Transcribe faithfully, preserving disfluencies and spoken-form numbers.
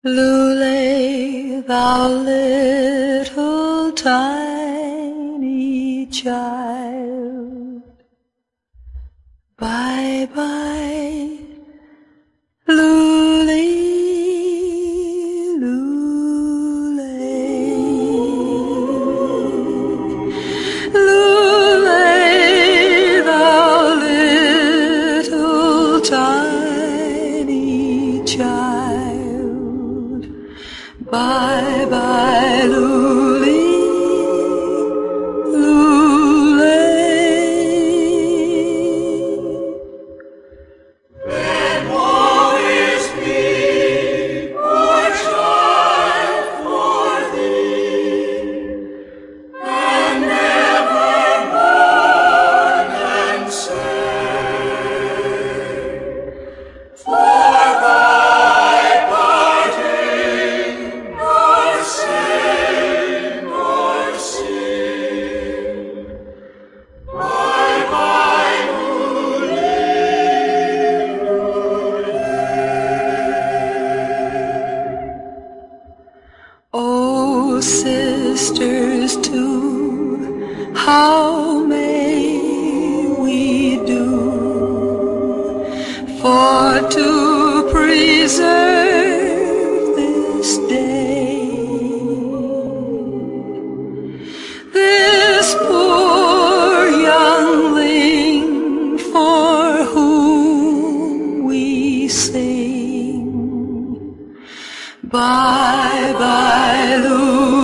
Lulay, thou little tiny child, bye-bye, Lulay, Lulay, Lulay, thou little tiny child, bye-bye, Lulay, Lulay. Then woe is me, poor child, for thee, and never mourn and say, for thy parting nor say nor sing. Bye-bye, Lulay, Lulay. Oh, sisters too, how may we do for to preserve this day, this poor youngling for whom we sing, bye-bye, Lulay.